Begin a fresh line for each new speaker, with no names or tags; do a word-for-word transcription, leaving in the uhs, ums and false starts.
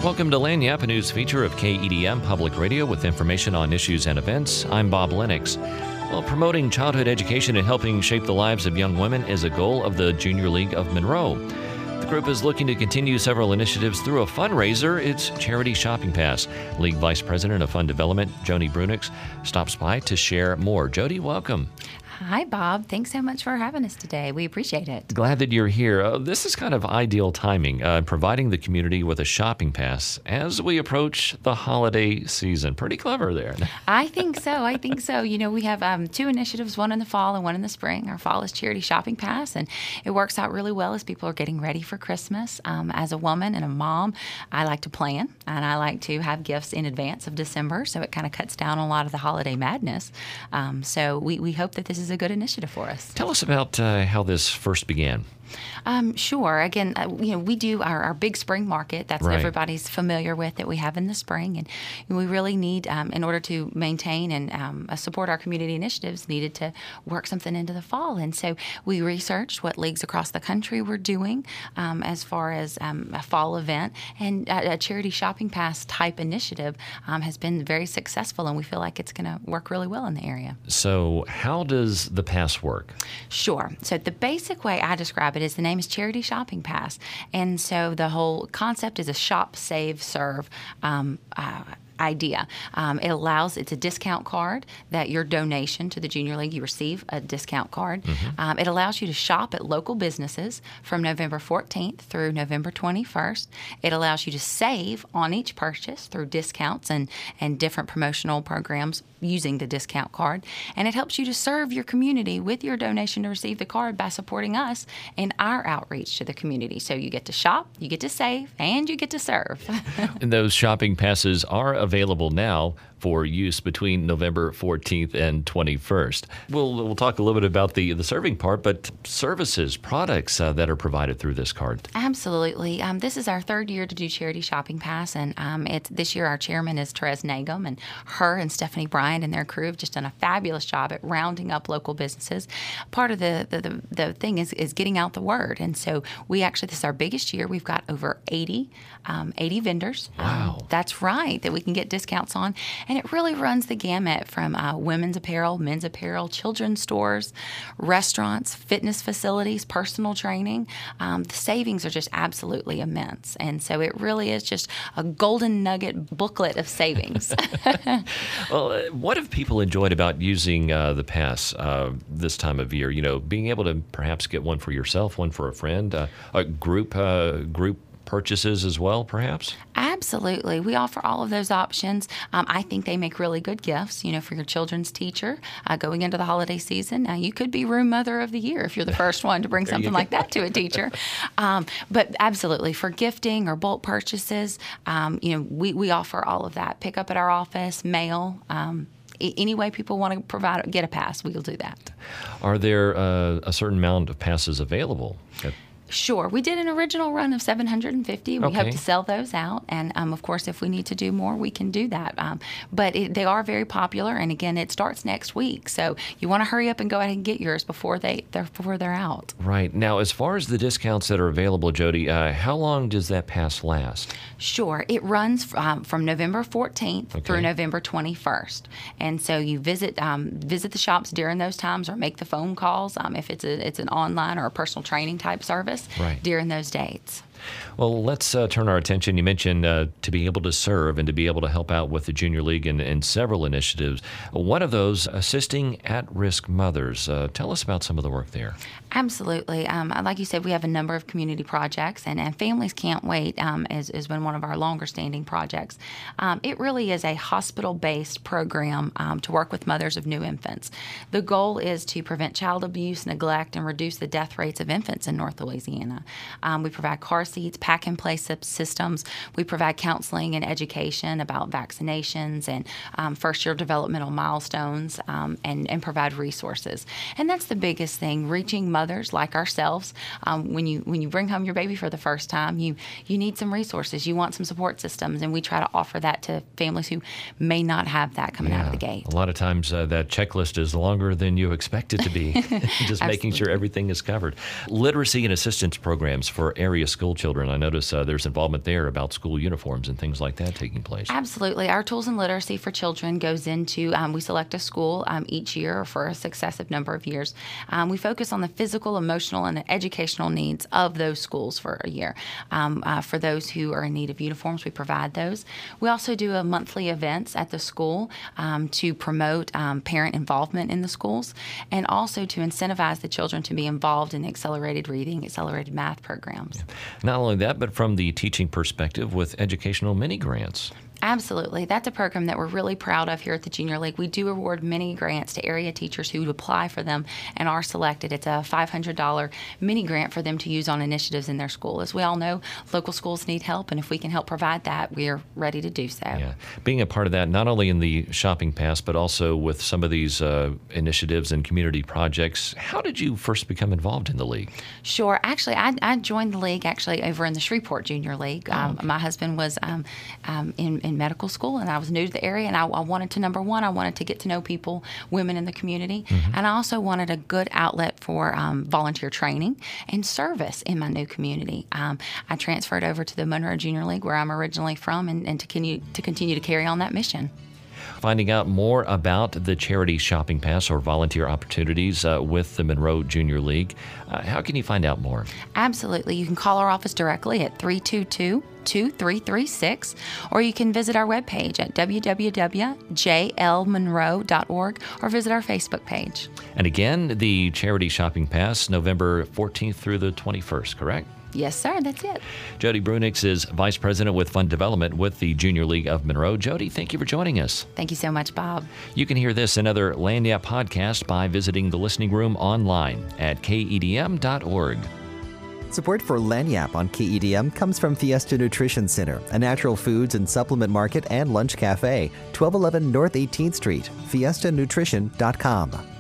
Welcome to Lagniappe, a news feature of K E D M Public Radio with information on issues and events. I'm Bob Lennox. Well, promoting childhood education and helping shape the lives of young women is a goal of the Junior League of Monroe. The group is looking to continue several initiatives through a fundraiser. It's Charity Shopping Pass. League Vice President of Fund Development, Joni Brunix, stops by to share more. Jody, welcome.
Hi, Bob. Thanks so much for having us today. We appreciate it.
Glad that you're here. Uh, this is kind of ideal timing, uh, providing the community with a shopping pass as we approach the holiday season. Pretty clever there.
I think so. I think so. You know, we have um, two initiatives, one in the fall and one in the spring. Our fall is Charity Shopping Pass, and it works out really well as people are getting ready for Christmas. Um, as a woman and a mom, I like to plan, and I like to have gifts in advance of December, so it kind of cuts down on a lot of the holiday madness. Um, so we, we hope that this is a good initiative for us.
Tell us about uh, how this first began.
Um, sure. Again, uh, you know, we do our, our big spring market. That's what
Right.
everybody's familiar with that we have in the spring, and we really need, um, in order to maintain and um, uh, support our community initiatives, needed to work something into the fall. And so we researched what leagues across the country were doing um, as far as um, a fall event, and a, a charity shopping pass type initiative um, has been very successful, and we feel like it's going to work really well in the area.
So how does the pass work?
Sure. So the basic way I describe it is the name is Charity Shopping Pass. And so the whole concept is a shop, save, serve um, uh, idea. Um, it allows, it's a discount card that your donation to the Junior League, you receive a discount card. Mm-hmm. Um, it allows you to shop at local businesses from November fourteenth through November twenty-first. It allows you to save on each purchase through discounts and, and different promotional programs using the discount card. And it helps you to serve your community with your donation to receive the card by supporting us in our outreach to the community. So you get to shop, you get to save, and you get to serve.
And those shopping passes are available now for use between November fourteenth and twenty-first. We'll we'll talk a little bit about the, the serving part, but services, products uh, that are provided through this card.
Absolutely. Um, this is our third year to do Charity Shopping Pass, and um, it's, this year our chairman is Therese Nagum, and her and Stephanie Bryant and their crew have just done a fabulous job at rounding up local businesses. Part of the, the, the, the thing is, is getting out the word, and so we actually, this is our biggest year. We've got over eighty, um, eighty vendors.
Wow.
Um, that's right, that we can get discounts on. And it really runs the gamut from uh, women's apparel, men's apparel, children's stores, restaurants, fitness facilities, personal training. Um, the savings are just absolutely immense. And so it really is just a golden nugget booklet of savings.
Well, uh, what have people enjoyed about using uh, the pass uh, this time of year? You know, being able to perhaps get one for yourself, one for a friend, uh, a group uh, group purchases as well, perhaps?
Absolutely. We offer all of those options. Um, I think they make really good gifts, you know, for your children's teacher uh, going into the holiday season. Now, you could be room mother of the year if you're the first one to bring something like that to a teacher. Um, but absolutely, for gifting or bulk purchases, um, you know, we, we offer all of that. Pick up at our office, mail, um, any way people want to provide, get a pass, we'll do that.
Are there uh, a certain amount of passes available?
Sure. We did an original run of seven hundred fifty. We
Okay.
hope to sell those out. And, um, of course, if we need to do more, we can do that. Um, but it, they are very popular. And, again, it starts next week. So you want to hurry up and go ahead and get yours before, they, they're, before they're out.
Right. Now, as far as the discounts that are available, Jody, uh, how long does that pass last?
Sure. It runs um, from November fourteenth
Okay.
through November twenty-first. And so you visit um, visit the shops during those times or make the phone calls um, if it's a, it's an online or a personal training type service
Right.
during those dates.
Well, let's uh, turn our attention. You mentioned uh, to be able to serve and to be able to help out with the Junior League and, and several initiatives. One of those, assisting at-risk mothers. Uh, tell us about some of the work there.
Absolutely. Um, like you said, we have a number of community projects, and, and Families Can't Wait um, has, has been one of our longer-standing projects. Um, it really is a hospital-based program um, to work with mothers of new infants. The goal is to prevent child abuse, neglect, and reduce the death rates of infants in North Louisiana. Um, we provide car seats, pack-and-play systems. We provide counseling and education about vaccinations and um, first-year developmental milestones, um, and, and provide resources. And that's the biggest thing, reaching mothers like ourselves. Um, when you when you bring home your baby for the first time, you you need some resources. You want some support systems, and we try to offer that to families who may not have that coming
Yeah.
out of the gate.
A lot of times uh, that checklist is longer than you expect it to be, just making sure everything is covered. Literacy and assistance programs for area school children. I notice uh, there's involvement there about school uniforms and things like that taking place.
Absolutely. Our Tools and Literacy for Children goes into, um, we select a school um, each year or for a successive number of years. Um, we focus on the physical, emotional, and educational needs of those schools for a year. Um, uh, for those who are in need of uniforms, we provide those. We also do a monthly events at the school um, to promote um, parent involvement in the schools and also to incentivize the children to be involved in accelerated reading, accelerated math programs.
Yeah. Not only that, but from the teaching perspective with educational mini grants.
Absolutely. That's a program that we're really proud of here at the Junior League. We do award mini grants to area teachers who apply for them and are selected. It's a five hundred dollars mini grant for them to use on initiatives in their school. As we all know, local schools need help, and if we can help provide that, we are ready to do so.
Yeah. Being a part of that, not only in the shopping pass, but also with some of these uh, initiatives and community projects, how did you first become involved in the league?
Sure. Actually, I, I joined the league actually over in the Shreveport Junior League.
Oh,
um,
okay.
My husband was um, um, in in medical school, and I was new to the area, and I, I wanted to, number one, I wanted to get to know people, women in the community, mm-hmm. and I also wanted a good outlet for um, volunteer training and service in my new community. Um, I transferred over to the Monroe Junior League, where I'm originally from, and, and to, continue, to continue to carry on that mission.
Finding out more about the Charity Shopping Pass or volunteer opportunities uh, with the Monroe Junior League, uh, how can you find out more?
Absolutely. You can call our office directly at three two two, two three three six, or you can visit our webpage at w w w dot j l monroe dot org or visit our Facebook page.
And again, the Charity Shopping Pass, November fourteenth through the twenty-first, correct?
Yes, sir. That's it.
Jody Brunix is Vice President with Fund Development with the Junior League of Monroe. Jody, thank you for joining us.
Thank you so much, Bob.
You can hear this and other Lagniappe podcasts by visiting the listening room online at k e d m dot org.
Support for Lagniappe on K E D M comes from Fiesta Nutrition Center, a natural foods and supplement market and lunch cafe, twelve eleven North eighteenth Street, fiesta nutrition dot com.